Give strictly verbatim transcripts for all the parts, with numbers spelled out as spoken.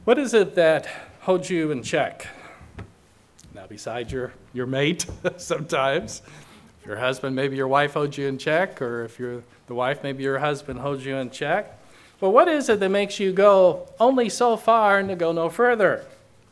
What is it that holds you in check? Now, besides your, your mate, sometimes. If your husband, maybe your wife holds you in check, or if you're the wife, maybe your husband holds you in check. Well, what is it that makes you go only so far and to go no further?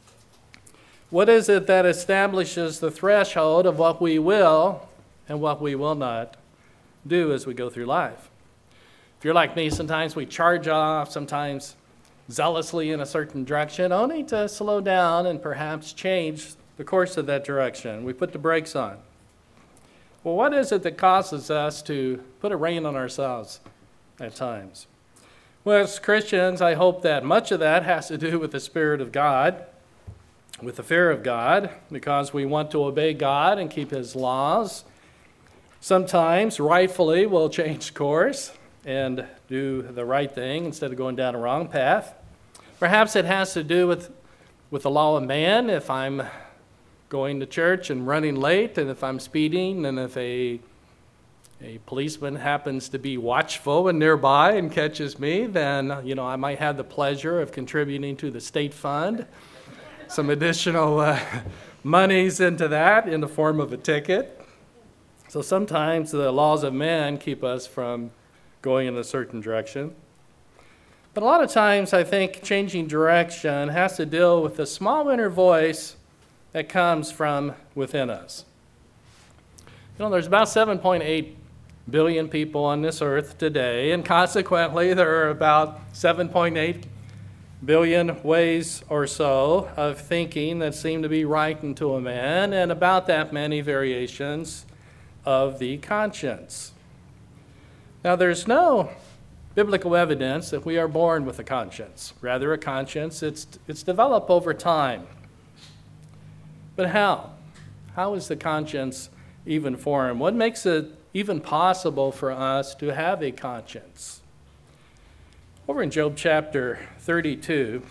What is it that establishes the threshold of what we will and what we will not do as we go through life? If you're like me, sometimes we charge off, sometimes zealously in a certain direction, only to slow down and perhaps change the course of that direction. We put the brakes on. Well, what is it that causes us to put a rein on ourselves at times? Well, as Christians, I hope that much of that has to do with the Spirit of God, with the fear of God, because we want to obey God and keep His laws. Sometimes, rightfully, we'll change course and do the right thing instead of going down a wrong path. Perhaps it has to do with, with the law of man. If I'm going to church and running late, and if I'm speeding, and if a, a policeman happens to be watchful and nearby and catches me, then you know I might have the pleasure of contributing to the state fund some additional uh, monies into that in the form of a ticket. So sometimes the laws of man keep us from going in a certain direction. But a lot of times I think changing direction has to deal with the small inner voice that comes from within us. You know, there's about seven point eight billion people on this earth today, and consequently there are about seven point eight billion ways or so of thinking that seem to be right unto a man, and about that many variations of the conscience. Now, there's no biblical evidence that we are born with a conscience. Rather, a conscience, it's, it's developed over time. But how? How is the conscience even formed? What makes it even possible for us to have a conscience? Over in Job chapter thirty-two,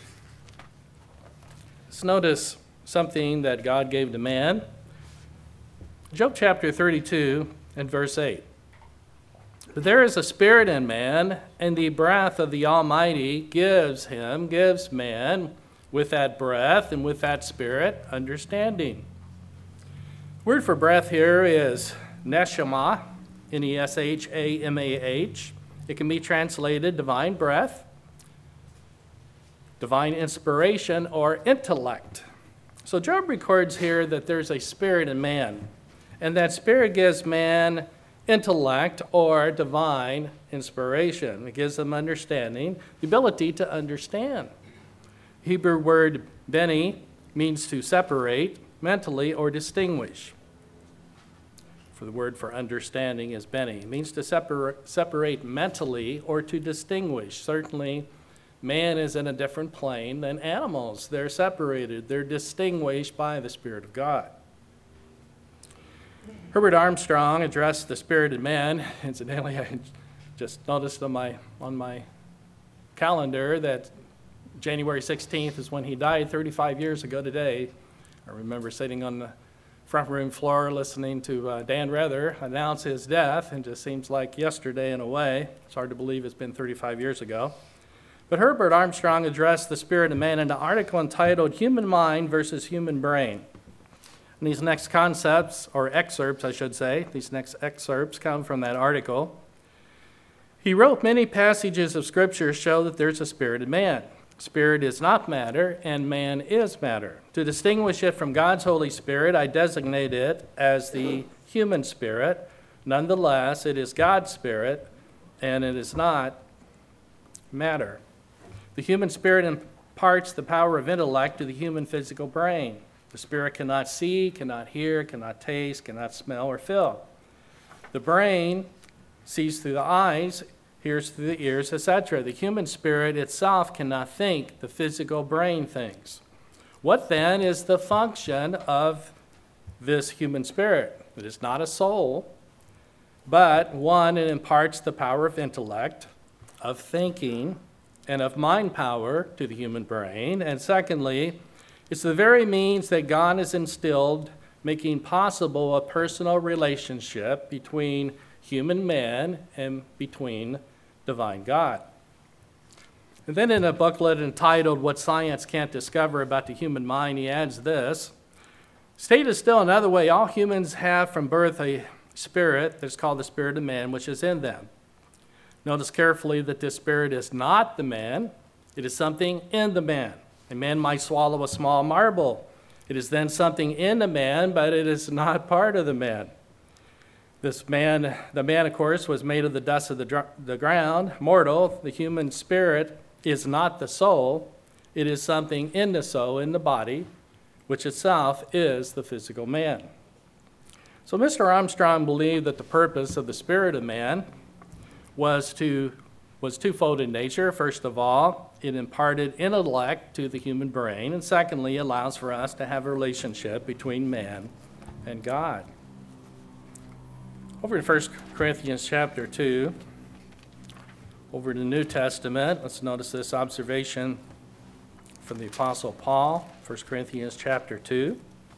let's notice something that God gave to man. Job chapter thirty-two and verse eight. But there is a spirit in man, and the breath of the Almighty gives him, gives man, with that breath and with that spirit, understanding. Word for breath here is neshama, N E S H A M A H. It can be translated divine breath, divine inspiration, or intellect. So Job records here that there's a spirit in man, and that spirit gives man intellect or divine inspiration. It gives them understanding, the ability to understand. Hebrew word beni means to separate mentally or distinguish. For the word for understanding is beni. It means to separ- separate mentally or to distinguish. Certainly, man is in a different plane than animals. They're separated. They're distinguished by the Spirit of God. Herbert Armstrong addressed the spirit in man. Incidentally, I just noticed on my on my calendar that January sixteenth is when he died thirty-five years ago today. I remember sitting on the front room floor listening to uh, Dan Rather announce his death, and it just seems like yesterday in a way. It's hard to believe it's been thirty-five years ago. But Herbert Armstrong addressed the spirit of man in an article entitled Human Mind versus Human Brain. And these next concepts, or excerpts, I should say, these next excerpts come from that article. He wrote, many passages of Scripture show that there's a spirit in man. Spirit is not matter, and man is matter. To distinguish it from God's Holy Spirit, I designate it as the human spirit. Nonetheless, it is God's spirit, and it is not matter. The human spirit imparts the power of intellect to the human physical brain. The spirit cannot see, cannot hear, cannot taste, cannot smell or feel. The brain sees through the eyes, hears through the ears, et cetera. The human spirit itself cannot think. The physical brain thinks. What then is the function of this human spirit? It is not a soul, but one, it imparts the power of intellect, of thinking, and of mind power to the human brain. And secondly, it's the very means that God has instilled, making possible a personal relationship between human man and between divine God. And then in a booklet entitled What Science Can't Discover About the Human Mind, he adds this: stated still another way, all humans have from birth a spirit that's called the spirit of man, which is in them. Notice carefully that this spirit is not the man, it is something in the man. A man might swallow a small marble. It is then something in the man, but it is not part of the man. This man, the man, of course, was made of the dust of the, dr- the ground, mortal. The human spirit is not the soul. It is something in the soul, in the body, which itself is the physical man. So Mister Armstrong believed that the purpose of the spirit of man was to was twofold in nature. First of all, it imparted intellect to the human brain, and secondly, allows for us to have a relationship between man and God. Over in First Corinthians chapter two, over in the New Testament, let's notice this observation from the Apostle Paul, First Corinthians chapter two.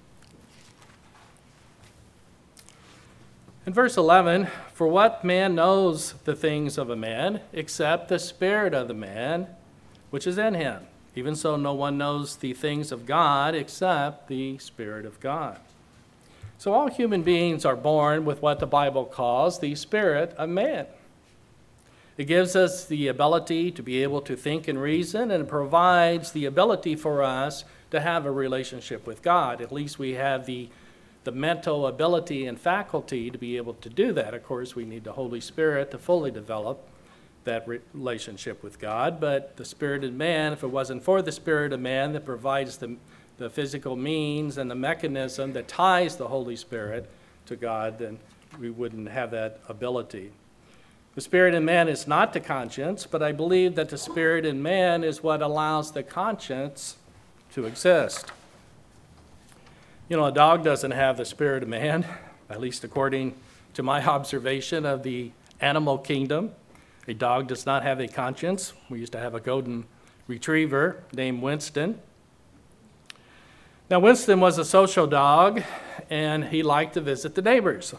In verse eleven, for what man knows the things of a man except the spirit of the man which is in him? Even so, no one knows the things of God except the Spirit of God. So all human beings are born with what the Bible calls the spirit of man. It gives us the ability to be able to think and reason, and it provides the ability for us to have a relationship with God. At least we have the the mental ability and faculty to be able to do that. Of course, we need the Holy Spirit to fully develop that relationship with God. But the spirit of man, if it wasn't for the spirit of man that provides the, the physical means and the mechanism that ties the Holy Spirit to God, then we wouldn't have that ability. The spirit in man is not the conscience, but I believe that the spirit in man is what allows the conscience to exist. You know, a dog doesn't have the spirit of man, at least according to my observation of the animal kingdom. A dog does not have a conscience. We used to have a golden retriever named Winston. Now, Winston was a social dog, and he liked to visit the neighbors.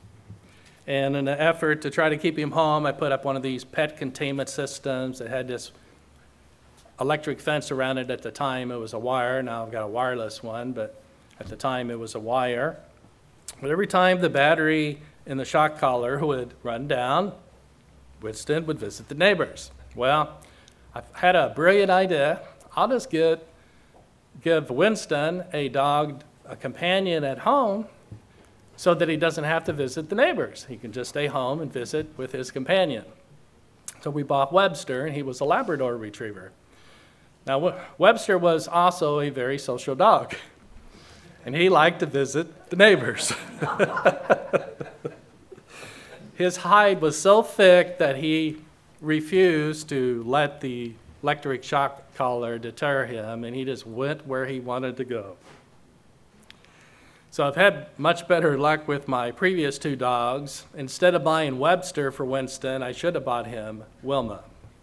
And in an effort to try to keep him home, I put up one of these pet containment systems that had this electric fence around it. At the time, it was a wire. Now I've got a wireless one, but at the time, it was a wire. But every time the battery in the shock collar would run down, Winston would visit the neighbors. Well, I had a brilliant idea. I'll just get, give Winston a dog, a companion at home, so that he doesn't have to visit the neighbors. He can just stay home and visit with his companion. So we bought Webster, and he was a Labrador retriever. Now, Webster was also a very social dog. And he liked to visit the neighbors. His hide was so thick that he refused to let the electric shock collar deter him, and he just went where he wanted to go. So I've had much better luck with my previous two dogs. Instead of buying Webster for Winston, I should have bought him Wilma.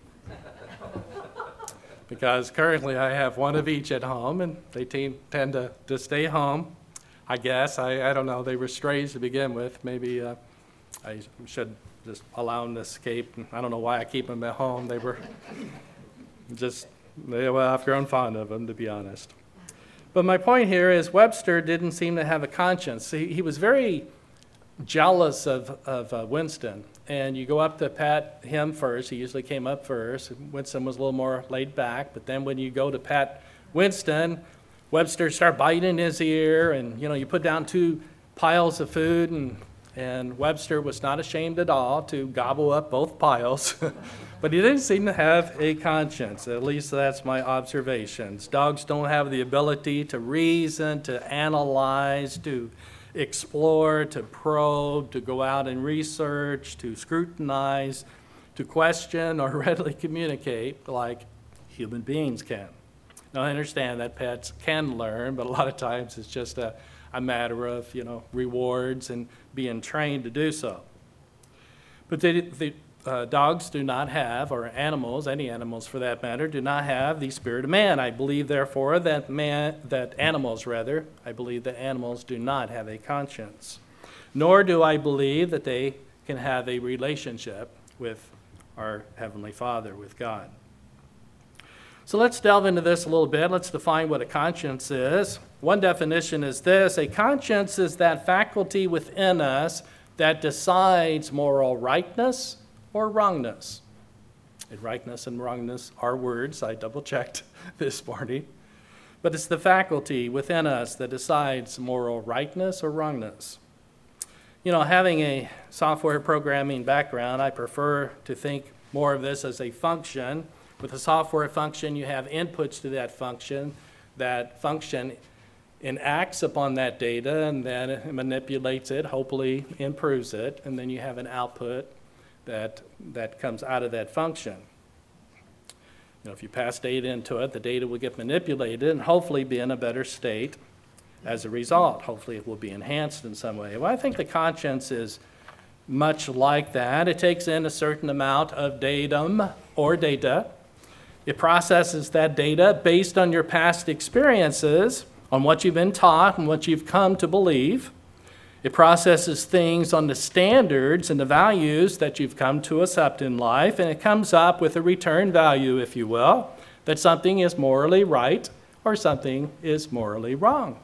Because currently I have one of each at home, and they te- tend to, to stay home, I guess. I, I don't know. They were strays to begin with. Maybe uh, I should just allow them to escape. I don't know why I keep them at home. They were just, they, well, I've grown fond of them, to be honest. But my point here is Webster didn't seem to have a conscience. He, he was very jealous of, of uh, Winston. And you go up to pat him first. He usually came up first. Winston was a little more laid back. But then when you go to pat Winston, Webster started biting in his ear. And, you know, you put down two piles of food. And, and Webster was not ashamed at all to gobble up both piles. But he didn't seem to have a conscience. At least that's my observations. Dogs don't have the ability to reason, to analyze, to explore, to probe, to go out and research, to scrutinize, to question, or readily communicate like human beings can. Now, I understand that pets can learn, but a lot of times it's just a, a matter of, you know, rewards and being trained to do so. But the, the uh, dogs do not have, or animals, any animals for that matter, do not have the spirit of man. I believe, therefore, that man, that animals, rather, I believe that animals do not have a conscience. Nor do I believe that they can have a relationship with our Heavenly Father, with God. So let's delve into this a little bit. Let's define what a conscience is. One definition is this: a conscience is that faculty within us that decides moral rightness or wrongness. And rightness and wrongness are words. I double-checked this morning. But it's the faculty within us that decides moral rightness or wrongness. You know, having a software programming background, I prefer to think more of this as a function. With a software function, you have inputs to that function. That function enacts upon that data and then it manipulates it, hopefully improves it, and then you have an output that, that comes out of that function. You know, if you pass data into it, the data will get manipulated and hopefully be in a better state as a result. Hopefully it will be enhanced in some way. Well, I think the conscience is much like that. It takes in a certain amount of datum or data. It processes that data based on your past experiences, on what you've been taught and what you've come to believe. It processes things on the standards and the values that you've come to accept in life, and it comes up with a return value, if you will, that something is morally right or something is morally wrong.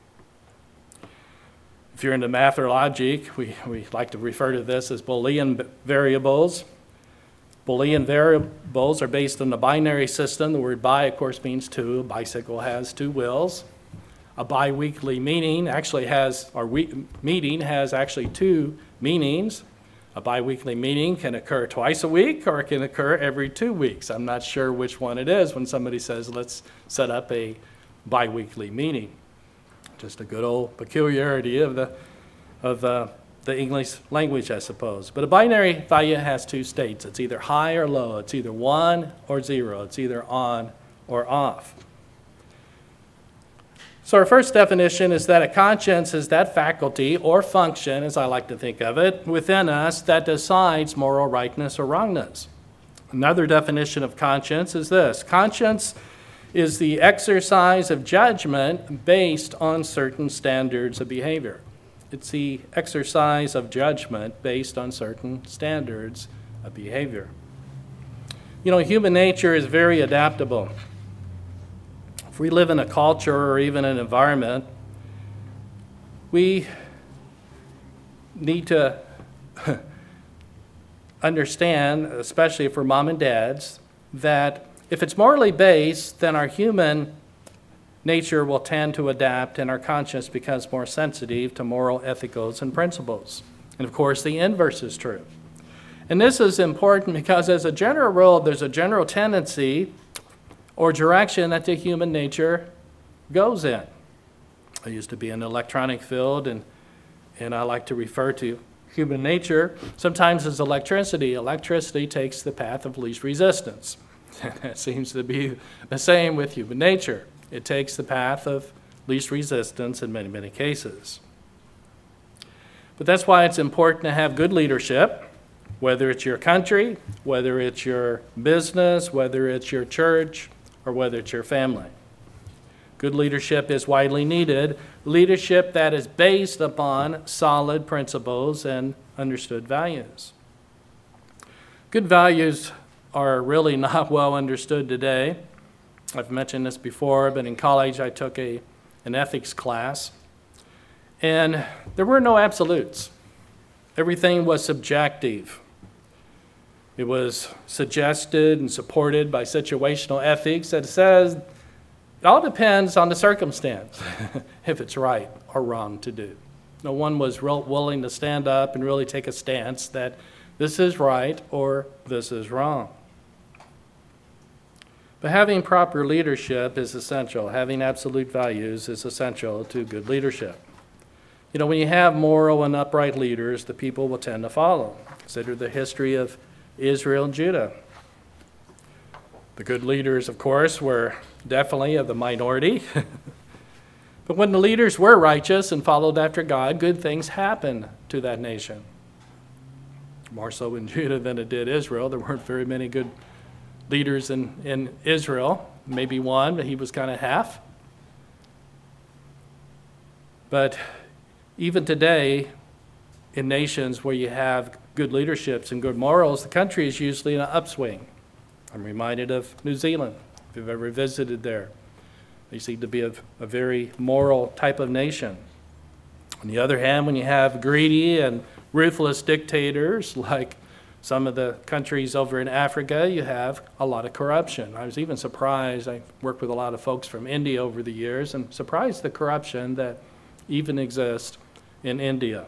If you're into math or logic, we, we like to refer to this as Boolean variables. Boolean variables are based on the binary system. The word bi, of course, means two. A bicycle has two wheels. A biweekly meeting actually has, or week, meeting has actually two meanings. A biweekly meeting can occur twice a week or it can occur every two weeks. I'm not sure which one it is when somebody says, let's set up a biweekly meeting. Just a good old peculiarity of the, of the, the English language, I suppose. But a binary value has two states. It's either high or low. It's either one or zero. It's either on or off. So our first definition is that a conscience is that faculty or function, as I like to think of it, within us that decides moral rightness or wrongness. Another definition of conscience is this: conscience is the exercise of judgment based on certain standards of behavior. It's the exercise of judgment based on certain standards of behavior. You know, human nature is very adaptable. If we live in a culture or even an environment, we need to understand, especially for mom and dads, that if it's morally based, then our human nature will tend to adapt and our conscience becomes more sensitive to moral ethicals and principles. And of course, the inverse is true. And this is important because as a general rule, there's a general tendency or direction that the human nature goes in. I used to be in the electronic field, and, and I like to refer to human nature sometimes as electricity. Electricity takes the path of least resistance. That seems to be the same with human nature. It takes the path of least resistance in many, many cases. But that's why it's important to have good leadership, whether it's your country, whether it's your business, whether it's your church, or whether it's your family. Good leadership is widely needed, leadership that is based upon solid principles and understood values. Good values are really not well understood today. I've mentioned this before, but in college I took a, an ethics class, and there were no absolutes. Everything was subjective. It was suggested and supported by situational ethics that says it all depends on the circumstance, if it's right or wrong to do. No one was real willing to stand up and really take a stance that this is right or this is wrong. But having proper leadership is essential. Having absolute values is essential to good leadership. You know, when you have moral and upright leaders, the people will tend to follow. Consider the history of Israel and Judah. The good leaders, of course, were definitely of the minority. But when the leaders were righteous and followed after God, good things happened to that nation. More so in Judah than it did Israel. There weren't very many good leaders in, in Israel. Maybe one, but he was kind of half. But even today, in nations where you have good leaderships and good morals, the country is usually in an upswing. I'm reminded of New Zealand. if you've ever visited there. They seem to be a, a very moral type of nation. On the other hand, when you have greedy and ruthless dictators like some of the countries over in Africa, you have a lot of corruption. I was even surprised, I worked with a lot of folks from India over the years, and surprised the corruption that even exists in India.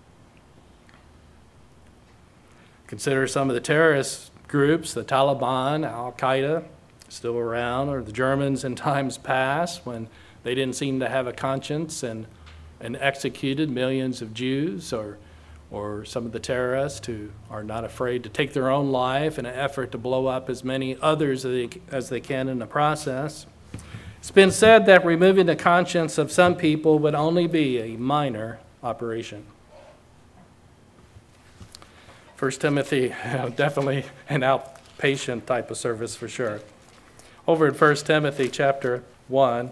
Consider some of the terrorist groups, the Taliban, Al-Qaeda, still around, or the Germans in times past when they didn't seem to have a conscience and, and executed millions of Jews, or or some of the terrorists who are not afraid to take their own life in an effort to blow up as many others as they, as they can in the process. It's been said that removing the conscience of some people would only be a minor operation. First Timothy, definitely an outpatient type of service for sure. Over in First Timothy chapter one,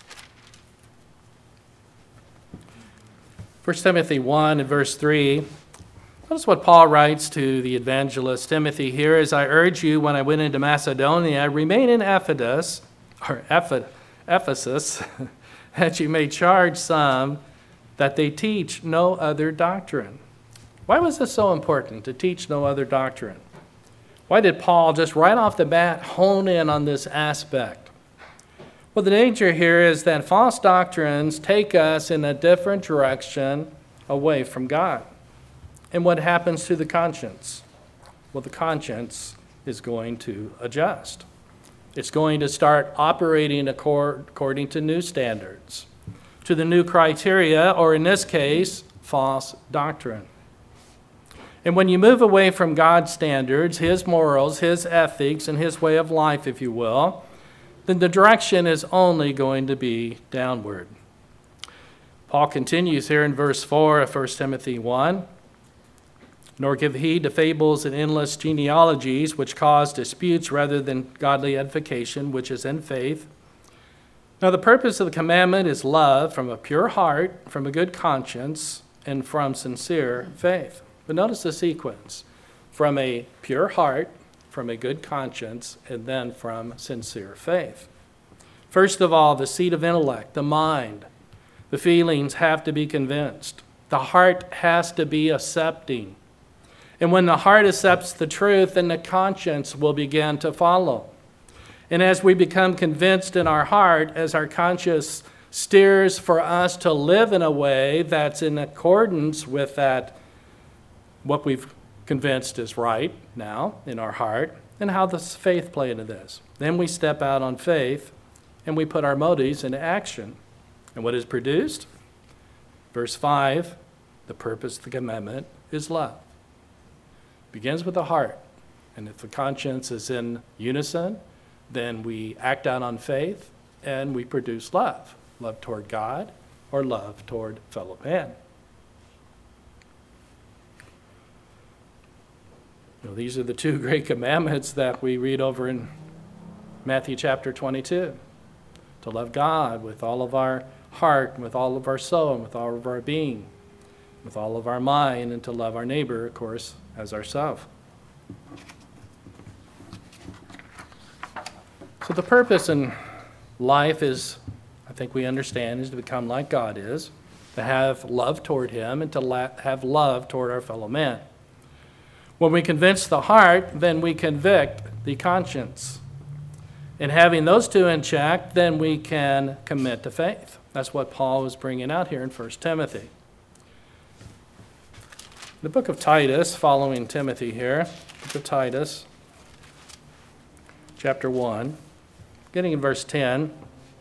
First Timothy one and verse three, notice what Paul writes to the evangelist Timothy here. As I urge you when I went into Macedonia, remain in Ephesus, or Ephesus, that you may charge some that they teach no other doctrine. Why was this so important, to teach no other doctrine? Why did Paul just right off the bat hone in on this aspect? Well, the danger here is that false doctrines take us in a different direction away from God. And what happens to the conscience? Well, the conscience is going to adjust. It's going to start operating according to new standards, to the new criteria, or in this case, false doctrine. And when you move away from God's standards, His morals, His ethics, and His way of life, if you will, then the direction is only going to be downward. Paul continues here in verse four of First Timothy one, nor give heed to fables and endless genealogies, which cause disputes rather than godly edification, which is in faith. Now the purpose of the commandment is love from a pure heart, from a good conscience, and from sincere faith. But notice the sequence: from a pure heart, from a good conscience, and then from sincere faith. First of all, the seat of intellect, the mind, the feelings have to be convinced. The heart has to be accepting. And when the heart accepts the truth, then the conscience will begin to follow. And as we become convinced in our heart, as our conscience steers for us to live in a way that's in accordance with that, what we've convinced is right now in our heart, and how does faith play into this? Then we step out on faith and we put our motives into action. And what is produced? Verse five, the purpose of the commandment is love. Begins with the heart. And if the conscience is in unison, then we act out on faith and we produce love. Love toward God or love toward fellow man. You know, these are the two great commandments that we read over in Matthew chapter twenty-two. To love God with all of our heart, with all of our soul, and with all of our being, with all of our mind, and to love our neighbor, of course, as ourselves. So the purpose in life is, I think we understand, is to become like God is, to have love toward Him, and to la- have love toward our fellow man. When we convince the heart, then we convict the conscience. And having those two in check, then we can commit to faith. That's what Paul was bringing out here in First Timothy. The book of Titus, following Timothy here, book of Titus, chapter one, beginning in verse ten,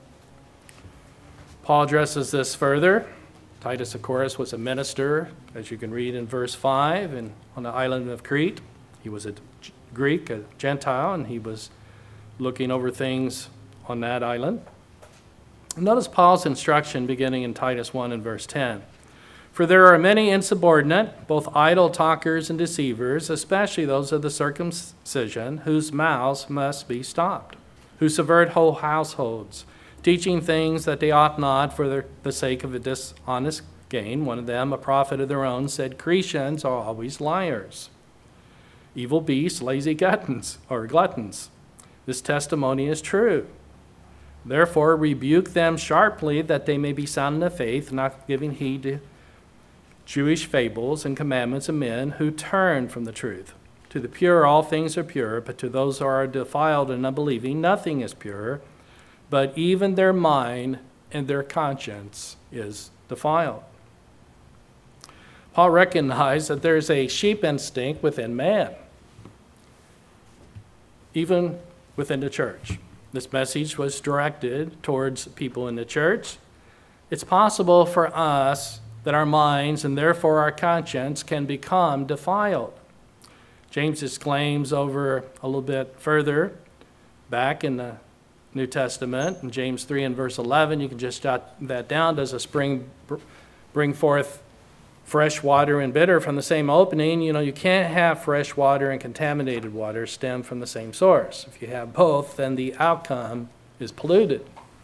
Paul addresses this further. Titus, of course, was a minister, as you can read in verse five, and on the island of Crete. He was a Greek, a Gentile, and he was looking over things on that island. Notice Paul's instruction beginning in Titus one and verse ten. For there are many insubordinate, both idle talkers and deceivers, especially those of the circumcision, whose mouths must be stopped, who subvert whole households, teaching things that they ought not for the sake of a dishonest gain. One of them, a prophet of their own, said, Cretians are always liars, evil beasts, lazy gluttons, or gluttons. This testimony is true. Therefore, rebuke them sharply, that they may be sound in the faith, not giving heed to Jewish fables and commandments of men who turn from the truth. To the pure, all things are pure, but to those who are defiled and unbelieving, nothing is pure, but even their mind and their conscience is defiled. Paul recognized that there's a sheep instinct within man, even within the church. This message was directed towards people in the church. It's possible for us that our minds and therefore our conscience can become defiled. James exclaims over a little bit further back in the New Testament, in James three and verse eleven, you can just jot that down. Does a spring bring forth fresh water and bitter from the same opening? You know, you can't have fresh water and contaminated water stem from the same source. If you have both, then the outcome is polluted.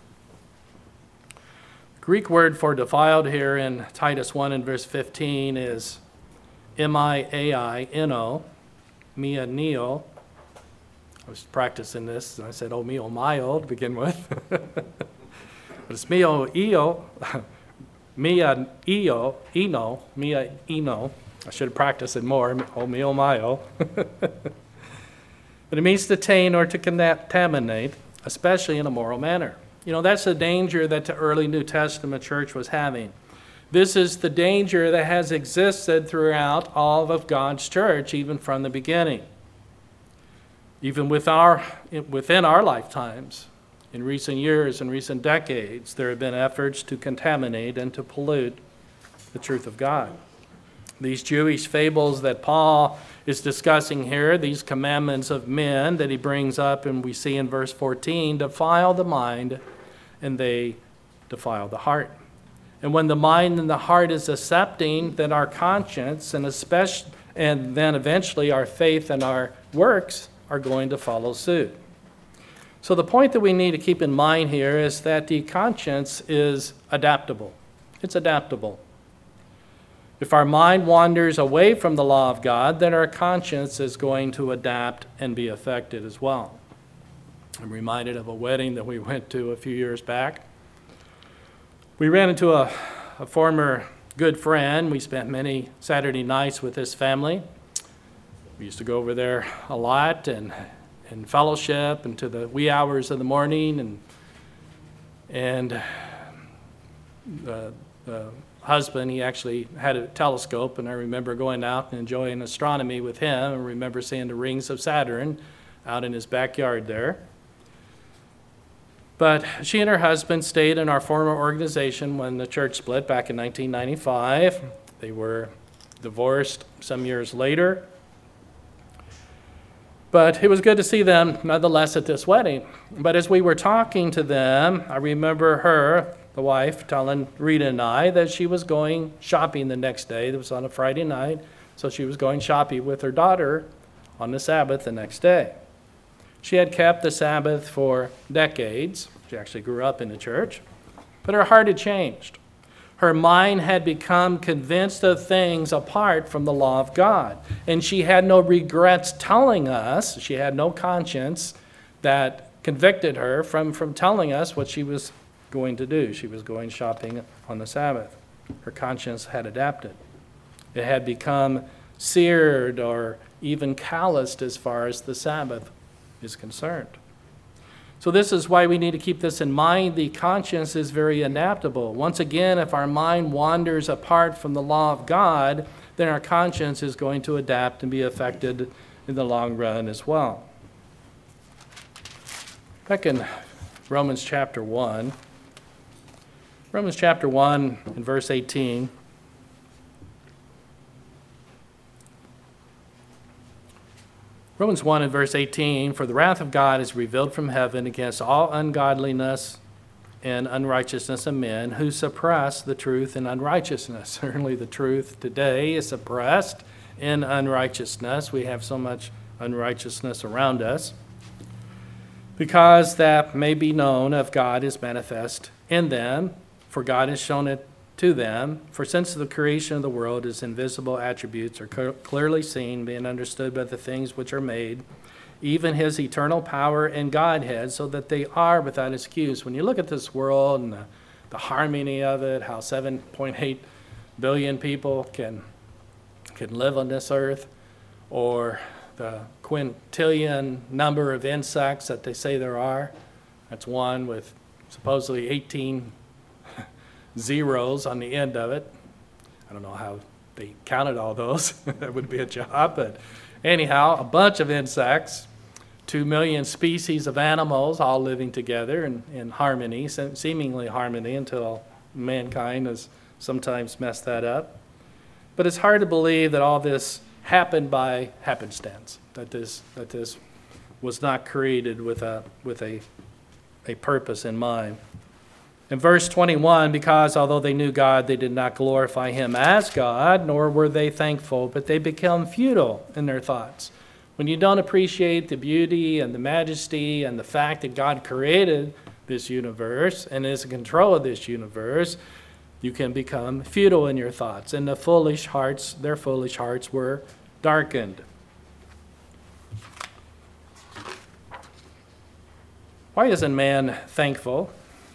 The Greek word for defiled here in Titus one and verse fifteen is M I A I N O, mia neo. I was practicing this, and I said, oh, mio mio to begin with. But it's mio eo, mia eo, eno, mia eno. I should have practiced it more, oh, mio mio. But it means to taint or to contaminate, especially in a moral manner. You know, that's the danger that the early New Testament church was having. This is the danger that has existed throughout all of God's church, even from the beginning. Even with our, within our lifetimes, in recent years and recent decades, there have been efforts to contaminate and to pollute the truth of God. These Jewish fables that Paul is discussing here, these commandments of men that he brings up, and we see in verse fourteen, defile the mind and they defile the heart. And when the mind and the heart is accepting, then our conscience and especially, and then eventually our faith and our works are going to follow suit. So the point that we need to keep in mind here is that the conscience is adaptable. It's adaptable. If our mind wanders away from the law of God, then our conscience is going to adapt and be affected as well. I'm reminded of a wedding that we went to a few years back. We ran into a, a former good friend. We spent many Saturday nights with his family. We used to go over there a lot and, and fellowship into the wee hours of the morning. And, and the, the husband, he actually had a telescope, and I remember going out and enjoying astronomy with him. I remember seeing the rings of Saturn out in his backyard there. But she and her husband stayed in our former organization when the church split back in nineteen ninety-five. They were divorced some years later. But it was good to see them nonetheless at this wedding. But as we were talking to them, I remember her, the wife, telling Rita and I that she was going shopping the next day. It was on a Friday night, so she was going shopping with her daughter on the Sabbath the next day. She had kept the Sabbath for decades. She actually grew up in the church. But her heart had changed. Her mind had become convinced of things apart from the law of God. And she had no regrets telling us, she had no conscience that convicted her from, from telling us what she was going to do. She was going shopping on the Sabbath. Her conscience had adapted. It had become seared or even calloused as far as the Sabbath is concerned. So this is why we need to keep this in mind. The conscience is very adaptable. Once again, if our mind wanders apart from the law of God, then our conscience is going to adapt and be affected in the long run as well. Back in Romans chapter one, Romans chapter one and verse eighteen. Romans one and verse eighteen, for the wrath of God is revealed from heaven against all ungodliness and unrighteousness of men who suppress the truth in unrighteousness. Certainly the truth today is suppressed in unrighteousness. We have so much unrighteousness around us. Because that may be known of God is manifest in them, for God has shown it to them. For since the creation of the world, his invisible attributes are clearly seen, being understood by the things which are made, even his eternal power and Godhead, so that they are without excuse. When you look at this world and the, the harmony of it, how seven point eight billion people can, can live on this earth, or the quintillion number of insects that they say there are, that's one with supposedly eighteen zeros on the end of it. I don't know how they counted all those. That would be a job. But anyhow, a bunch of insects, two million species of animals all living together in, in harmony, seemingly harmony, until mankind has sometimes messed that up. But it's hard to believe that all this happened by happenstance, that this that this was not created with a with a a purpose in mind. In verse twenty-one, because although they knew God, they did not glorify him as God, nor were they thankful, but they become futile in their thoughts. When you don't appreciate the beauty and the majesty and the fact that God created this universe and is in control of this universe, you can become futile in your thoughts. And the foolish hearts, their foolish hearts were darkened. Why isn't man thankful?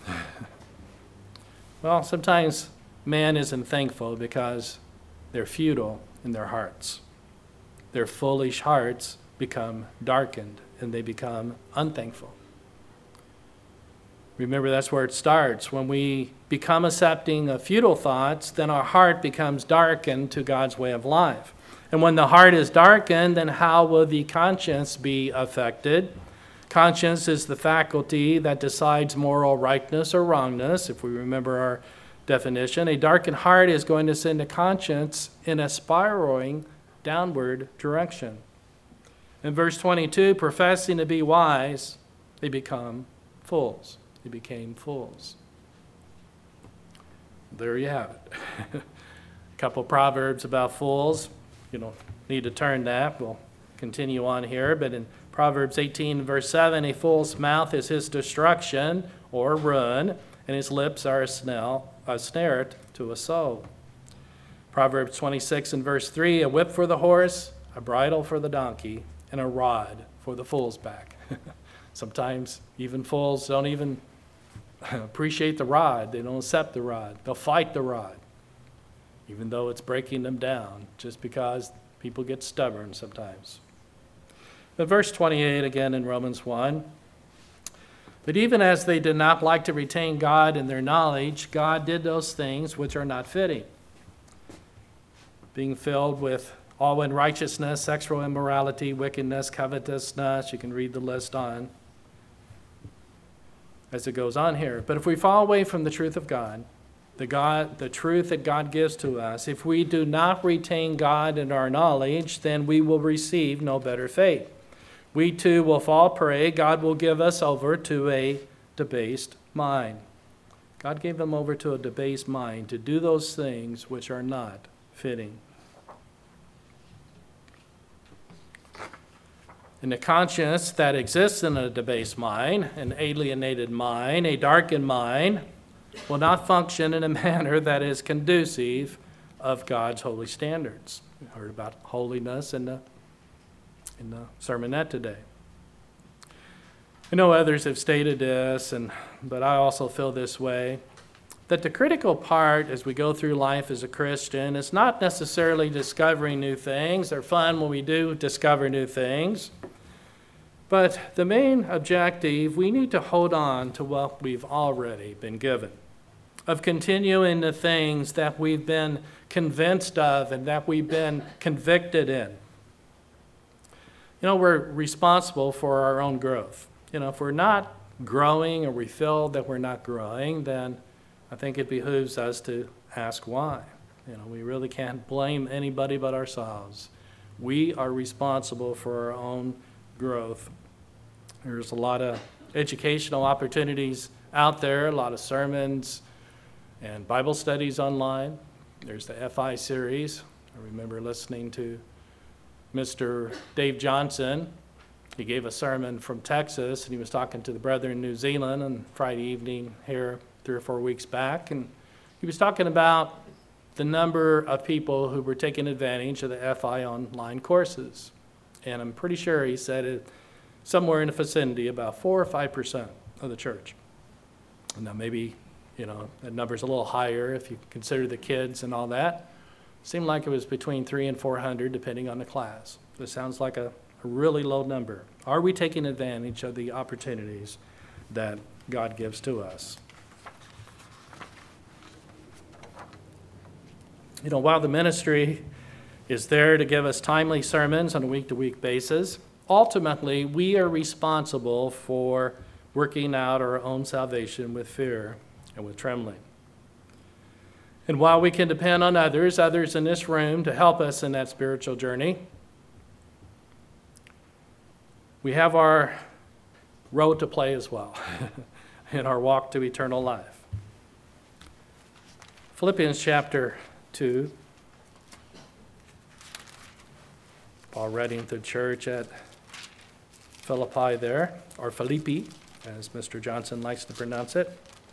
Well, sometimes man isn't thankful because they're futile in their hearts. Their foolish hearts become darkened and they become unthankful. Remember, that's where it starts. When we become accepting of futile thoughts, then our heart becomes darkened to God's way of life. And when the heart is darkened, then how will the conscience be affected? Conscience is the faculty that decides moral rightness or wrongness, if we remember our definition. A darkened heart is going to send the conscience in a spiraling downward direction. In verse twenty-two, professing to be wise, they become fools. They became fools. There you have it. A couple proverbs about fools. You don't need to turn that. We'll continue on here. But in Proverbs eighteen, verse seven, a fool's mouth is his destruction or ruin, and his lips are a snare, a snare to a soul. Proverbs twenty-six and verse three, a whip for the horse, a bridle for the donkey, and a rod for the fool's back. Sometimes even fools don't even appreciate the rod. They don't accept the rod. They'll fight the rod, even though it's breaking them down, just because people get stubborn sometimes. But verse twenty-eight again in Romans one, but even as they did not like to retain God in their knowledge, God did those things which are not fitting. Being filled with all unrighteousness, sexual immorality, wickedness, covetousness, you can read the list on as it goes on here. But if we fall away from the truth of God, the God, the truth that God gives to us, if we do not retain God in our knowledge, then we will receive no better fate. We too will fall prey. God will give us over to a debased mind. God gave them over to a debased mind to do those things which are not fitting. And the conscience that exists in a debased mind, an alienated mind, a darkened mind, will not function in a manner that is conducive of God's holy standards. We heard about holiness in the, in the sermonette today. I know others have stated this, and but I also feel this way, that the critical part as we go through life as a Christian is not necessarily discovering new things. They're fun when we do discover new things. But the main objective, we need to hold on to what we've already been given, of continuing the things that we've been convinced of and that we've been convicted in. You know, we're responsible for our own growth. You know, if we're not growing or we feel that we're not growing, then I think it behooves us to ask why. You know, we really can't blame anybody but ourselves. We are responsible for our own growth. There's a lot of educational opportunities out there, a lot of sermons and Bible studies online. There's the F I series. I remember listening to Mister Dave Johnson. He gave a sermon from Texas, and he was talking to the brethren in New Zealand on Friday evening here three or four weeks back. And he was talking about the number of people who were taking advantage of the F I online courses. And I'm pretty sure he said it, somewhere in the vicinity, about four or five percent of the church. Now maybe, you know, that number's a little higher if you consider the kids and all that. Seemed like it was between three and four hundred, depending on the class. This sounds like a, a really low number. Are we taking advantage of the opportunities that God gives to us? You know, while the ministry is there to give us timely sermons on a week-to-week basis, ultimately, we are responsible for working out our own salvation with fear and with trembling. And while we can depend on others, others in this room to help us in that spiritual journey, we have our role to play as well in our walk to eternal life. Philippians chapter two. Paul writing to the church at Philippi there, or Philippi, as Mister Johnson likes to pronounce it.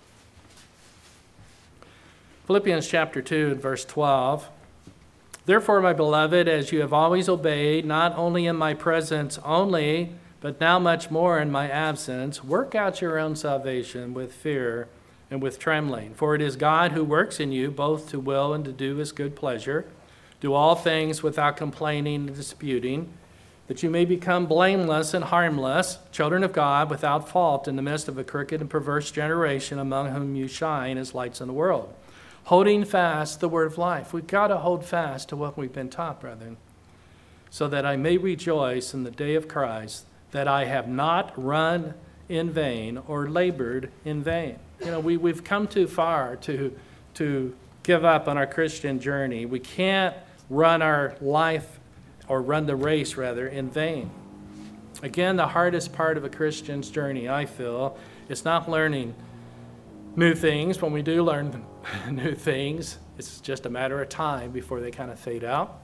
Philippians chapter two and verse twelve. Therefore, my beloved, as you have always obeyed, not only in my presence only, but now much more in my absence, work out your own salvation with fear and with trembling. For it is God who works in you both to will and to do his good pleasure. Do all things without complaining and disputing, that you may become blameless and harmless, children of God, without fault in the midst of a crooked and perverse generation, among whom you shine as lights in the world, holding fast the word of life. We've got to hold fast to what we've been taught, brethren, so that I may rejoice in the day of Christ, that I have not run in vain or labored in vain. You know, we, we've come too far to, to give up on our Christian journey. We can't run our life, or run the race, rather, in vain. Again, the hardest part of a Christian's journey, I feel, is not learning new things. When we do learn new things, it's just a matter of time before they kind of fade out.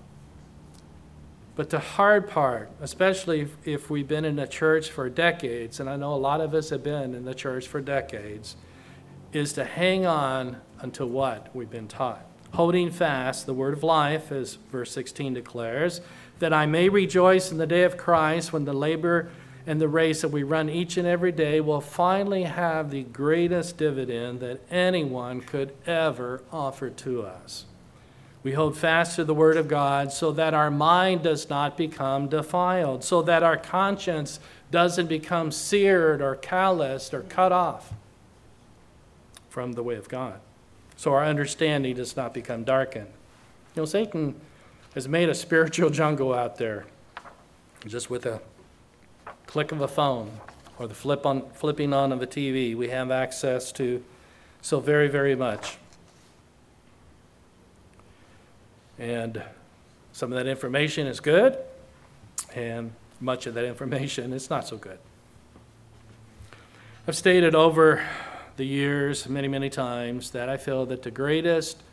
But the hard part, especially if, if we've been in the church for decades, and I know a lot of us have been in the church for decades, is to hang on until what we've been taught. Holding fast the word of life, as verse sixteen declares, that I may rejoice in the day of Christ, when the labor and the race that we run each and every day will finally have the greatest dividend that anyone could ever offer to us. We hold fast to the word of God so that our mind does not become defiled, so that our conscience doesn't become seared or calloused or cut off from the way of God, so our understanding does not become darkened. You know, Satan has made a spiritual jungle out there, just with a click of a phone or the flip on, flipping on of a T V. We have access to so very, very much. And some of that information is good, and much of that information is not so good. I've stated over the years, many, many times, that I feel that the greatest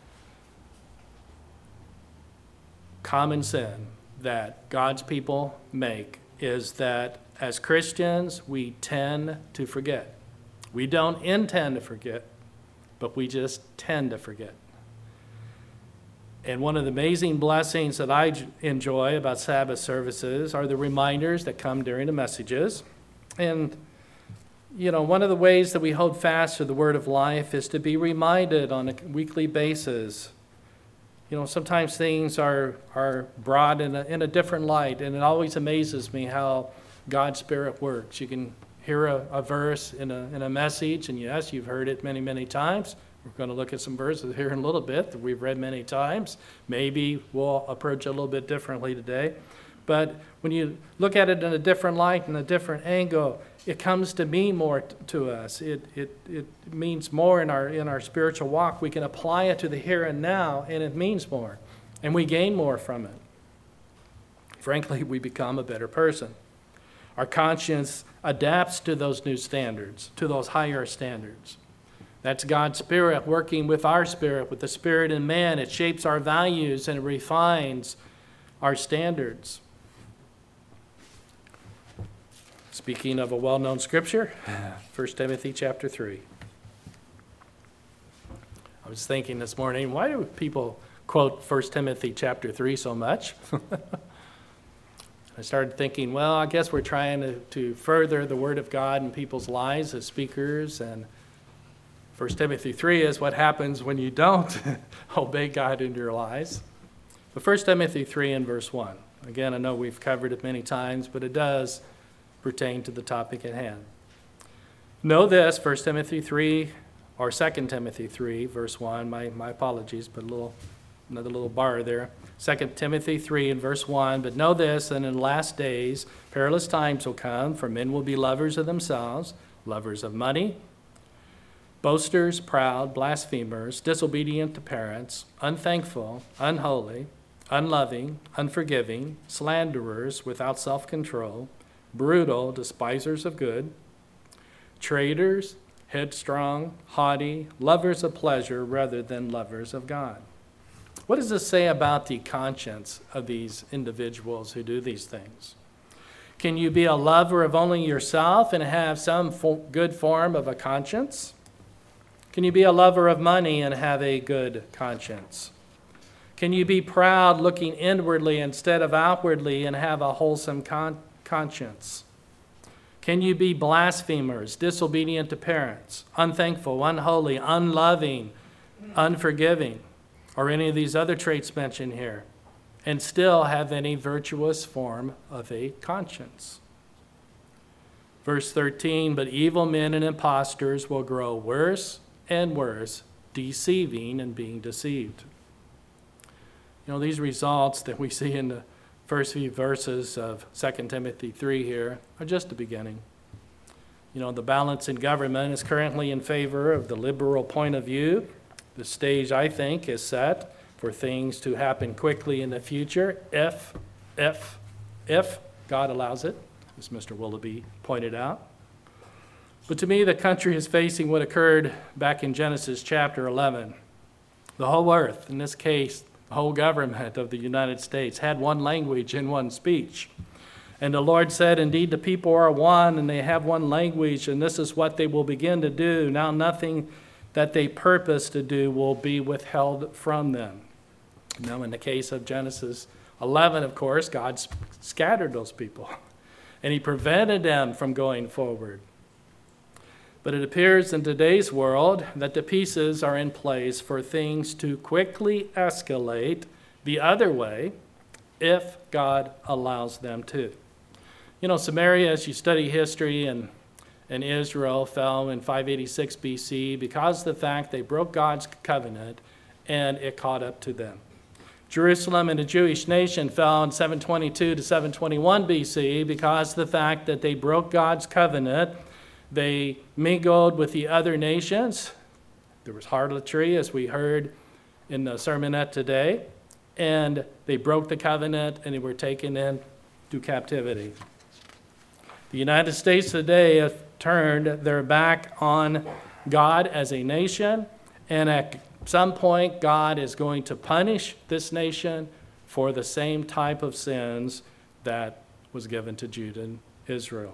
common sin that God's people make is that as Christians, we tend to forget. We don't intend to forget, but we just tend to forget. And one of the amazing blessings that I enjoy about Sabbath services are the reminders that come during the messages. And you know, one of the ways that we hold fast to the word of life is to be reminded on a weekly basis. You know, sometimes things are are brought in a, in a different light, and it always amazes me how God's Spirit works. You can hear a, a verse in a in a message, and yes, you've heard it many, many times. We're going to look at some verses here in a little bit that we've read many times. Maybe we'll approach it a little bit differently today. But when you look at it in a different light and a different angle, it comes to mean more t- to us. It, it it means more in our in our spiritual walk. We can apply it to the here and now, and it means more. And we gain more from it. Frankly, we become a better person. Our conscience adapts to those new standards, to those higher standards. That's God's Spirit working with our spirit, with the Spirit in man. It shapes our values and it refines our standards. Speaking of a well-known scripture, First Timothy chapter three. I was thinking this morning, why do people quote First Timothy chapter three so much? I started thinking, well, I guess we're trying to, to further the Word of God in people's lives as speakers. And First Timothy three is what happens when you don't obey God in your lives. But First Timothy three and verse one. Again, I know we've covered it many times, but it does pertain to the topic at hand. Know this, First Timothy three, or Second Timothy three, verse one. My, my apologies, but a little, another little bar there. Second Timothy three and verse one. But know this, that in the last days perilous times will come, for men will be lovers of themselves, lovers of money, boasters, proud, blasphemers, disobedient to parents, unthankful, unholy, unloving, unforgiving, slanderers, without self-control, brutal, despisers of good, traitors, headstrong, haughty, lovers of pleasure rather than lovers of God. What does this say about the conscience of these individuals who do these things? Can you be a lover of only yourself and have some fo- good form of a conscience? Can you be a lover of money and have a good conscience? Can you be proud, looking inwardly instead of outwardly, and have a wholesome con- conscience? Can you be blasphemers, disobedient to parents, unthankful, unholy, unloving, unforgiving, or any of these other traits mentioned here, and still have any virtuous form of a conscience? Verse thirteen, but evil men and impostors will grow worse and worse, deceiving and being deceived. You know, these results that we see in the first few verses of Second Timothy three here are just the beginning. You know, the balance in government is currently in favor of the liberal point of view. The stage, I think, is set for things to happen quickly in the future if, if, if God allows it, as Mister Willoughby pointed out. But to me, the country is facing what occurred back in Genesis chapter eleven. The whole earth, in this case, the whole government of the United States, had one language and one speech. And the Lord said, indeed, the people are one, and they have one language, and this is what they will begin to do. Now nothing that they purpose to do will be withheld from them. Now, in the case of Genesis eleven, of course, God scattered those people, and he prevented them from going forward. But it appears in today's world that the pieces are in place for things to quickly escalate the other way if God allows them to. You know, Samaria, as you study history, and, and Israel fell in five eighty-six B C because of the fact they broke God's covenant and it caught up to them. Jerusalem and the Jewish nation fell in seven twenty-two to seven twenty-one B C because of the fact that they broke God's covenant. They mingled with the other nations. There was harlotry, as we heard in the sermonette today. And they broke the covenant, and they were taken into captivity. The United States today have turned their back on God as a nation. And at some point, God is going to punish this nation for the same type of sins that was given to Judah and Israel.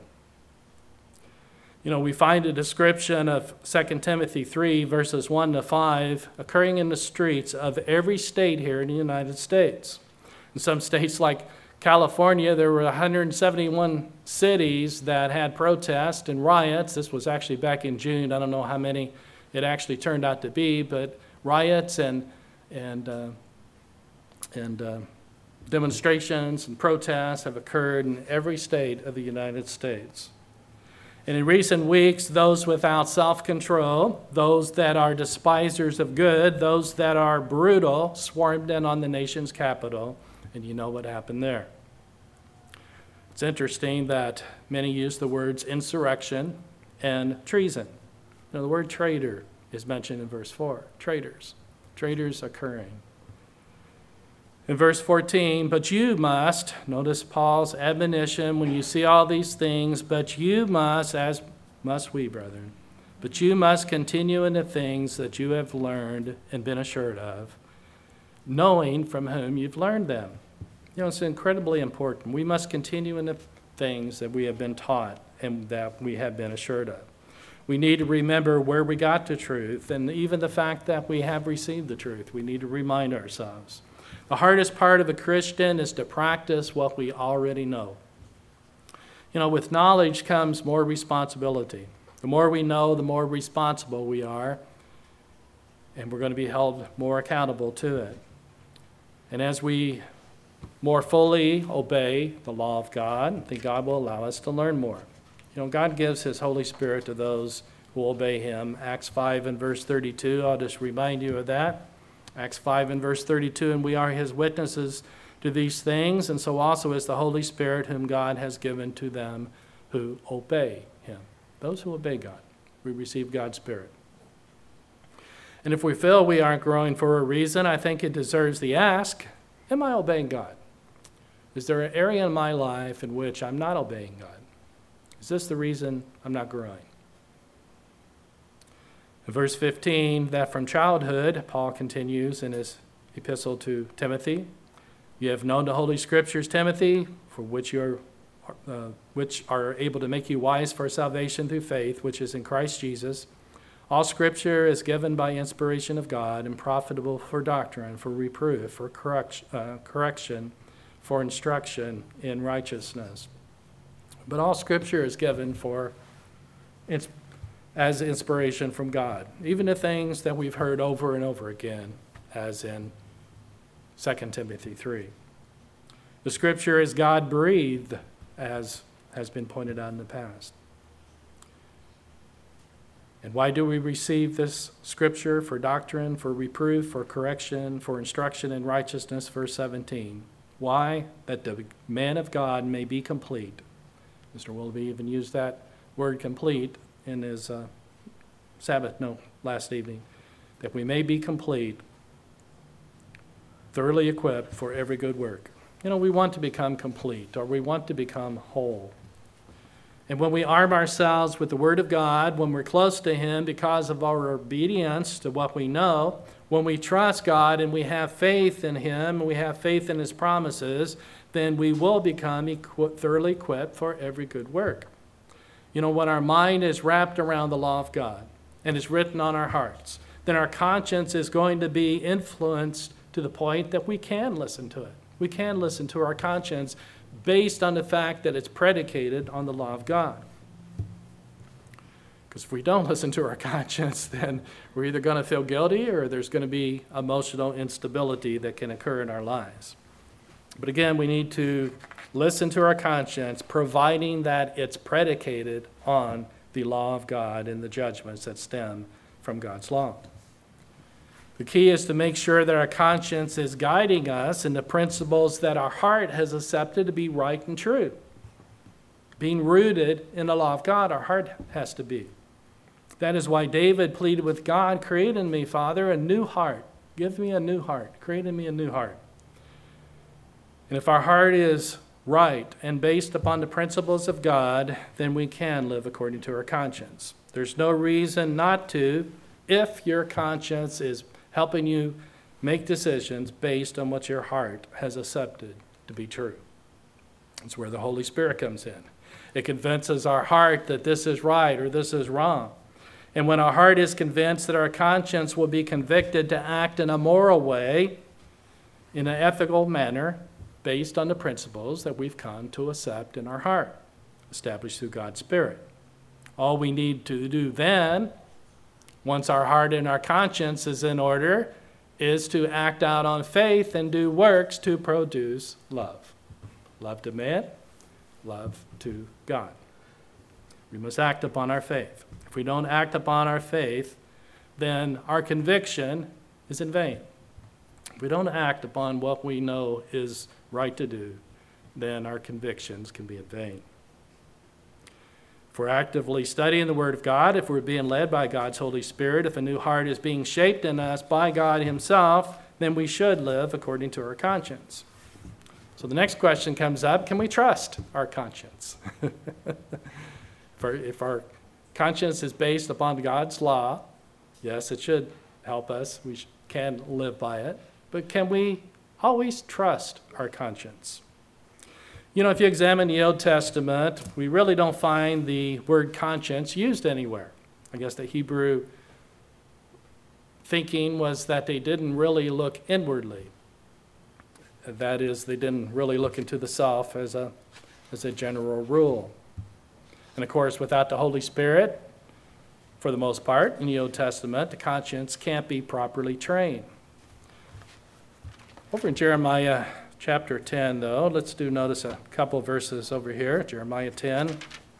You know, we find a description of Second Timothy three, verses one to five, occurring in the streets of every state here in the United States. In some states like California, there were one hundred seventy-one cities that had protests and riots. This was actually back in June. I don't know how many it actually turned out to be, but riots and, and, uh, and uh, demonstrations and protests have occurred in every state of the United States. And in recent weeks, those without self-control, those that are despisers of good, those that are brutal, swarmed in on the nation's capital, and you know what happened there. It's interesting that many use the words insurrection and treason. Now, the word traitor is mentioned in verse four. Traitors. Traitors occurring. In verse fourteen, but you must, notice Paul's admonition when you see all these things, but you must, as must we, brethren, but you must continue in the things that you have learned and been assured of, knowing from whom you've learned them. You know, it's incredibly important. We must continue in the things that we have been taught and that we have been assured of. We need to remember where we got the truth, and even the fact that we have received the truth. We need to remind ourselves. The hardest part of a Christian is to practice what we already know. You know, with knowledge comes more responsibility. The more we know, the more responsible we are, and we're going to be held more accountable to it. And as we more fully obey the law of God, I think God will allow us to learn more. You know, God gives his Holy Spirit to those who obey him. Acts five and verse thirty-two, I'll just remind you of that. Acts five and verse thirty-two, and we are his witnesses to these things, and so also is the Holy Spirit whom God has given to them who obey him. Those who obey God, we receive God's Spirit. And if we feel we aren't growing for a reason, I think it deserves the ask, am I obeying God? Is there an area in my life in which I'm not obeying God? Is this the reason I'm not growing? In verse fifteen, that from childhood, Paul continues in his epistle to Timothy, you have known the Holy Scriptures, Timothy, for which you are, uh, which are able to make you wise for salvation through faith, which is in Christ Jesus. All Scripture is given by inspiration of God and profitable for doctrine, for reproof, for correction, uh, correction, for instruction in righteousness. But all Scripture is given for ins- as inspiration from God, even the things that we've heard over and over again, as in Second Timothy three. The Scripture is God-breathed, as has been pointed out in the past. And why do we receive this Scripture? For doctrine, for reproof, for correction, for instruction in righteousness, verse seventeen. Why? That the man of God may be complete. Mister Willoughby even used that word complete in his uh, Sabbath note last evening. That we may be complete, thoroughly equipped for every good work. You know, we want to become complete, or we want to become whole. And when we arm ourselves with the Word of God, when we're close to Him because of our obedience to what we know, when we trust God and we have faith in Him, and we have faith in His promises, then we will become equi- thoroughly equipped for every good work. You know, when our mind is wrapped around the law of God and is written on our hearts, then our conscience is going to be influenced to the point that we can listen to it. We can listen to our conscience based on the fact that it's predicated on the law of God. Because if we don't listen to our conscience, then we're either going to feel guilty or there's going to be emotional instability that can occur in our lives. But again, we need to listen to our conscience, providing that it's predicated on the law of God and the judgments that stem from God's law. The key is to make sure that our conscience is guiding us in the principles that our heart has accepted to be right and true. Being rooted in the law of God, our heart has to be. That is why David pleaded with God, create in me, Father, a new heart. Give me a new heart. Create in me a new heart. And if our heart is right and based upon the principles of God, then we can live according to our conscience. There's no reason not to if your conscience is helping you make decisions based on what your heart has accepted to be true. That's where the Holy Spirit comes in. It convinces our heart that this is right or this is wrong. And when our heart is convinced that our conscience will be convicted to act in a moral way, in an ethical manner, based on the principles that we've come to accept in our heart, established through God's Spirit. All we need to do then, once our heart and our conscience is in order, is to act out on faith and do works to produce love. Love to man, love to God. We must act upon our faith. If we don't act upon our faith, then our conviction is in vain. If we don't act upon what we know is right to do, then our convictions can be in vain. If we're actively studying the Word of God, if we're being led by God's Holy Spirit, if a new heart is being shaped in us by God Himself, then we should live according to our conscience. So the next question comes up, can we trust our conscience? if, our, if our conscience is based upon God's law, yes, it should help us. We can live by it. But can we always trust our conscience? You know, if you examine the Old Testament, we really don't find the word conscience used anywhere. I guess the Hebrew thinking was that they didn't really look inwardly. that is, they didn't really look into the self as a, as a general rule. And of course, without the Holy Spirit, for the most part, in the Old Testament, the conscience can't be properly trained. Over in Jeremiah chapter ten, though, let's do notice a couple verses over here. Jeremiah ten.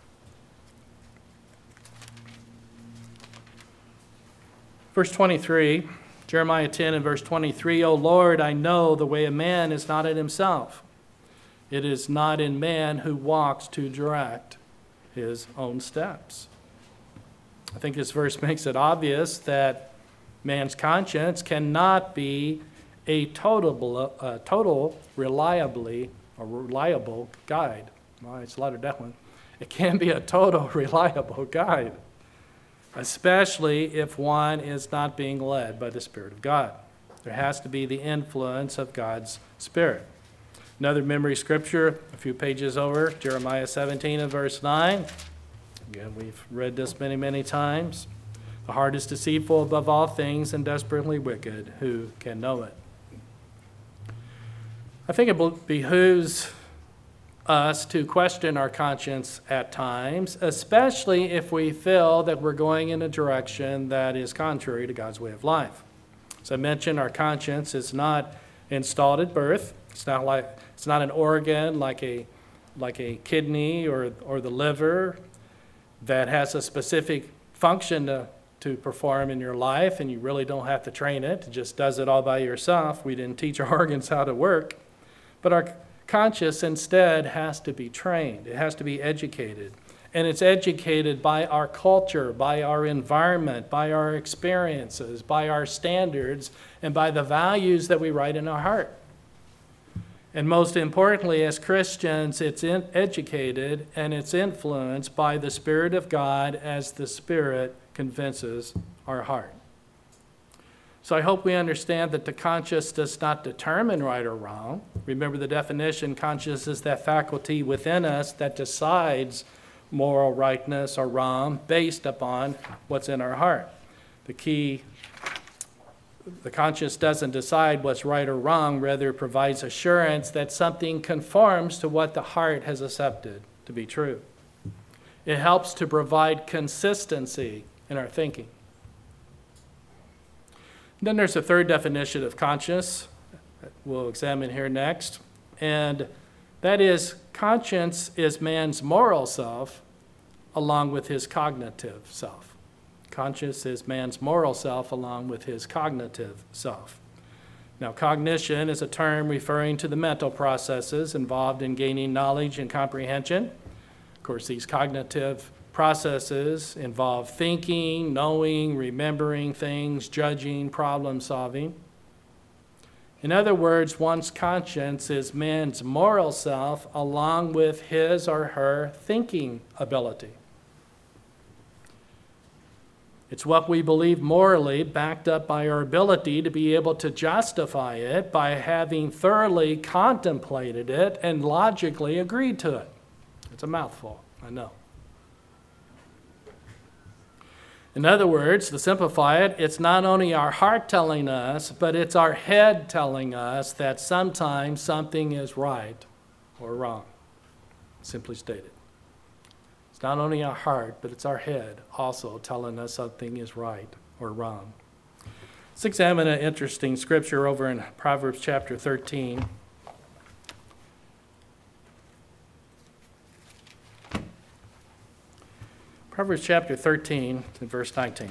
Verse twenty-three, Jeremiah ten and verse twenty-three, O Lord, I know the way of man is not in himself. It is not in man who walks to direct his own steps. I think this verse makes it obvious that man's conscience cannot be a total, uh, total reliably, a reliable guide. Well, it's a lot of that one. It can be a total reliable guide, especially if one is not being led by the Spirit of God. There has to be the influence of God's Spirit. Another memory scripture, a few pages over, Jeremiah seventeen and verse nine. Again, we've read this many, many times. The heart is deceitful above all things and desperately wicked. Who can know it? I think it behooves us to question our conscience at times, especially if we feel that we're going in a direction that is contrary to God's way of life. As I mentioned, our conscience is not installed at birth. It's not like it's not an organ like a like a kidney or or the liver that has a specific function to, to perform in your life, and you really don't have to train it. It just does it all by yourself. We didn't teach our organs how to work. But our conscience instead has to be trained. It has to be educated. And it's educated by our culture, by our environment, by our experiences, by our standards, and by the values that we write in our heart. And most importantly, as Christians, it's in, educated and it's influenced by the Spirit of God as the Spirit convinces our heart. So I hope we understand that the conscience does not determine right or wrong. Remember the definition, conscience is that faculty within us that decides moral rightness or wrong based upon what's in our heart. The key The conscience doesn't decide what's right or wrong, rather it provides assurance that something conforms to what the heart has accepted to be true. It helps to provide consistency in our thinking. And then there's a third definition of conscience that we'll examine here next, and that is conscience is man's moral self along with his cognitive self. Conscience is man's moral self along with his cognitive self. Now, cognition is a term referring to the mental processes involved in gaining knowledge and comprehension. Of course, these cognitive processes involve thinking, knowing, remembering things, judging, problem solving. In other words, one's conscience is man's moral self along with his or her thinking ability. It's what we believe morally, backed up by our ability to be able to justify it by having thoroughly contemplated it and logically agreed to it. It's a mouthful, I know. In other words, to simplify it, it's not only our heart telling us, but it's our head telling us that sometimes something is right or wrong, simply stated. It's not only our heart, but it's our head also telling us something is right or wrong. Let's examine an interesting scripture over in Proverbs chapter thirteen. Proverbs chapter thirteen and verse nineteen.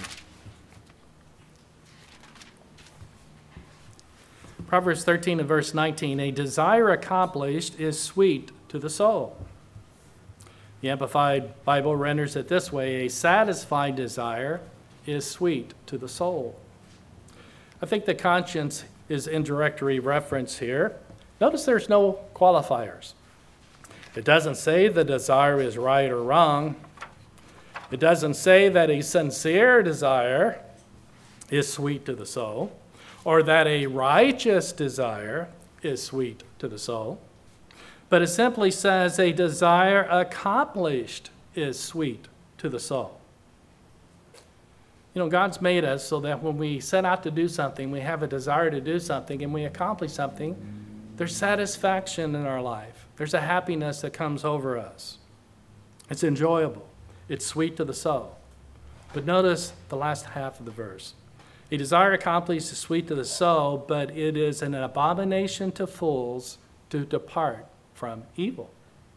Proverbs thirteen and verse nineteen, a desire accomplished is sweet to the soul. The Amplified Bible renders it this way, a satisfied desire is sweet to the soul. I think the conscience is in directory reference here. Notice there's no qualifiers. It doesn't say the desire is right or wrong. It doesn't say that a sincere desire is sweet to the soul, or that a righteous desire is sweet to the soul. But it simply says a desire accomplished is sweet to the soul. You know, God's made us so that when we set out to do something, we have a desire to do something, and we accomplish something, There's satisfaction in our life. There's a happiness that comes over us. It's enjoyable. It's sweet to the soul. But notice the last half of the verse. A desire accomplished is sweet to the soul, but it is an abomination to fools to depart from evil.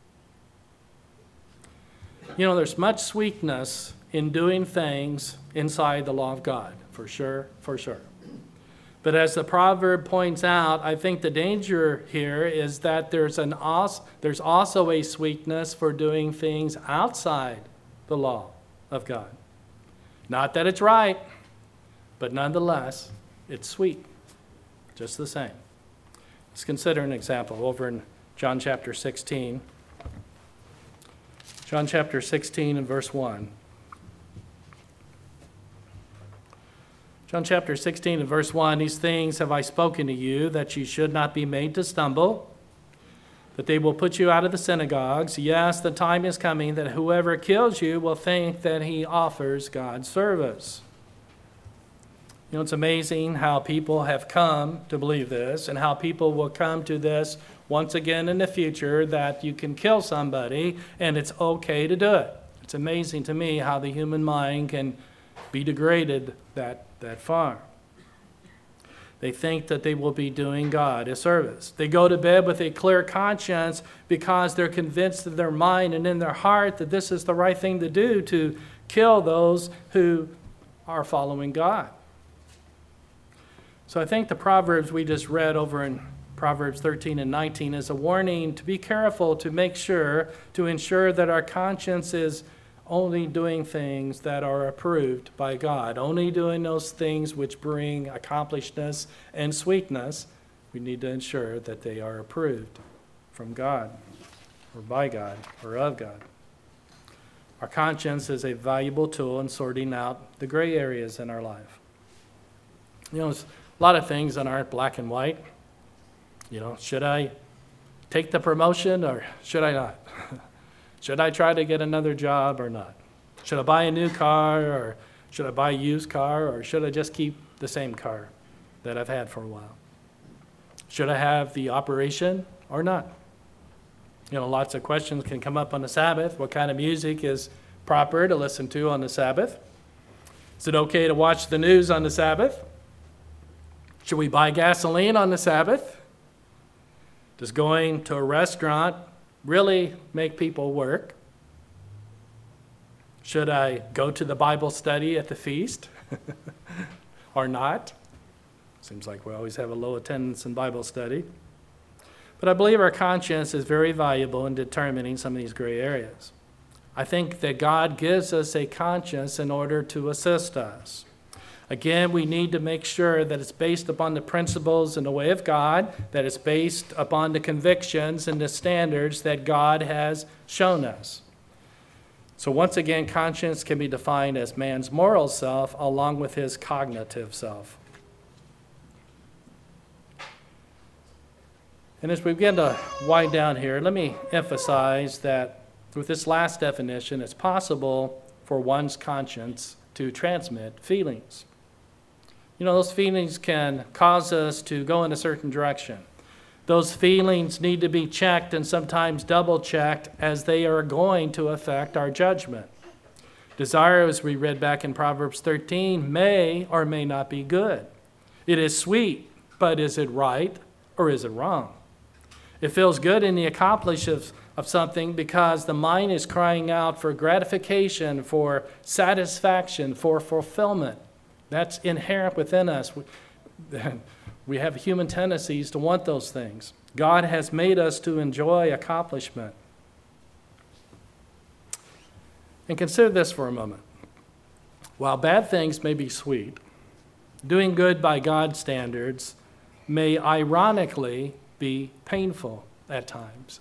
You know, there's much sweetness in doing things inside the law of God, for sure, for sure. But as the proverb points out, I think the danger here is that there's an also, there's also a sweetness for doing things outside the law of God. Not that it's right, but nonetheless, it's sweet, just the same. Let's consider an example over in John chapter sixteen. John chapter sixteen and verse one. John chapter sixteen and verse one, these things have I spoken to you, that you should not be made to stumble, that they will put you out of the synagogues. Yes, the time is coming that whoever kills you will think that he offers God service. You know, it's amazing how people have come to believe this, and how people will come to this once again in the future, that you can kill somebody and it's okay to do it. It's amazing to me how the human mind can be degraded that, that far. They think that they will be doing God a service. They go to bed with a clear conscience because they're convinced in their mind and in their heart that this is the right thing to do, to kill those who are following God. So I think the Proverbs we just read over in Proverbs thirteen and nineteen is a warning to be careful, to make sure, to ensure that our conscience is only doing things that are approved by God, only doing those things which bring accomplishedness and sweetness. We need to ensure that they are approved from God, or by God, or of God. Our conscience is a valuable tool in sorting out the gray areas in our life. You know, there's a lot of things that aren't black and white. You know, should I take the promotion or should I not? Should I try to get another job or not? Should I buy a new car, or should I buy a used car, or should I just keep the same car that I've had for a while? Should I have the operation or not? You know, lots of questions can come up on the Sabbath. What kind of music is proper to listen to on the Sabbath? Is it okay to watch the news on the Sabbath? Should we buy gasoline on the Sabbath? Does going to a restaurant really make people work? Should I go to the Bible study at the feast or not? Seems like we always have a low attendance in Bible study. But I believe our conscience is very valuable in determining some of these gray areas. I think that God gives us a conscience in order to assist us. Again, we need to make sure that it's based upon the principles and the way of God, that it's based upon the convictions and the standards that God has shown us. So once again, conscience can be defined as man's moral self along with his cognitive self. And as we begin to wind down here, let me emphasize that with this last definition, it's possible for one's conscience to transmit feelings. You know, those feelings can cause us to go in a certain direction. Those feelings need to be checked and sometimes double-checked, as they are going to affect our judgment. Desire, as we read back in Proverbs thirteen, may or may not be good. It is sweet, but is it right or is it wrong? It feels good in the accomplishment of, of something because the mind is crying out for gratification, for satisfaction, for fulfillment. That's inherent within us. We, we have human tendencies to want those things. God has made us to enjoy accomplishment. And consider this for a moment. While bad things may be sweet, doing good by God's standards may ironically be painful at times.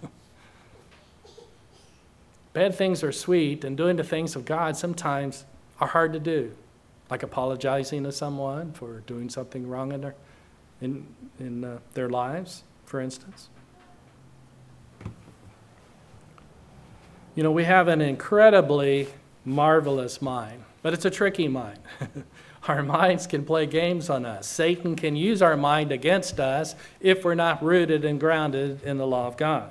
Bad things are sweet, and doing the things of God sometimes are hard to do. Like apologizing to someone for doing something wrong in their, in, in uh, their lives, for instance. You know, we have an incredibly marvelous mind, but it's a tricky mind. Our minds can play games on us. Satan can use our mind against us if we're not rooted and grounded in the law of God.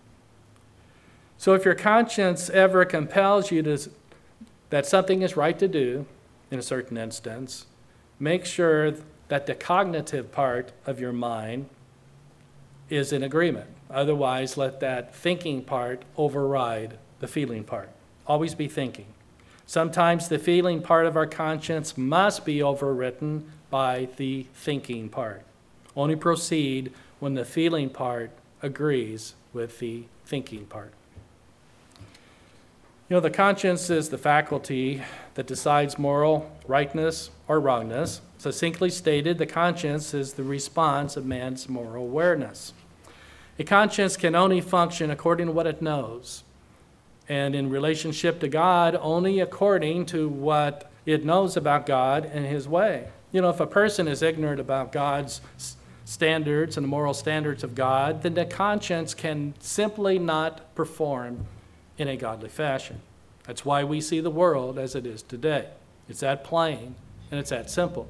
So if your conscience ever compels you to, that something is right to do in a certain instance, make sure that the cognitive part of your mind is in agreement. Otherwise, let that thinking part override the feeling part. Always be thinking. Sometimes the feeling part of our conscience must be overwritten by the thinking part. Only proceed when the feeling part agrees with the thinking part. You know, the conscience is the faculty that decides moral rightness or wrongness. Succinctly stated, the conscience is the response of man's moral awareness. A conscience can only function according to what it knows, and in relationship to God, only according to what it knows about God and his way. You know, if a person is ignorant about God's standards and the moral standards of God, then the conscience can simply not perform in a godly fashion. That's why we see the world as it is today. It's that plain and it's that simple.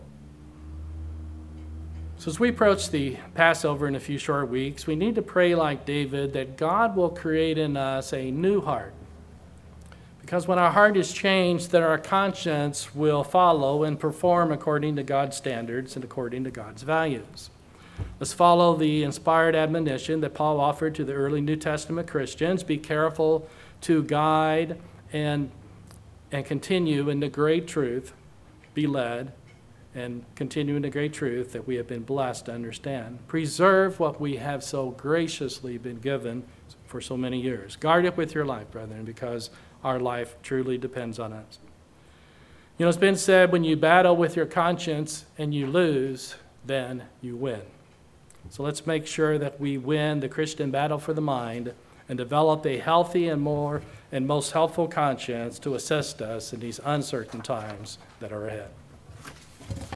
So as we approach the Passover in a few short weeks, we need to pray like David that God will create in us a new heart. Because when our heart is changed, then our conscience will follow and perform according to God's standards and according to God's values. Let's follow the inspired admonition that Paul offered to the early New Testament Christians. Be careful to guide and, and continue in the great truth. Be led and continue in the great truth that we have been blessed to understand. Preserve what we have so graciously been given for so many years. Guard it with your life, brethren, because our life truly depends on us. You know, it's been said, when you battle with your conscience and you lose, then you win. So let's make sure that we win the Christian battle for the mind and develop a healthy and more and most helpful conscience to assist us in these uncertain times that are ahead.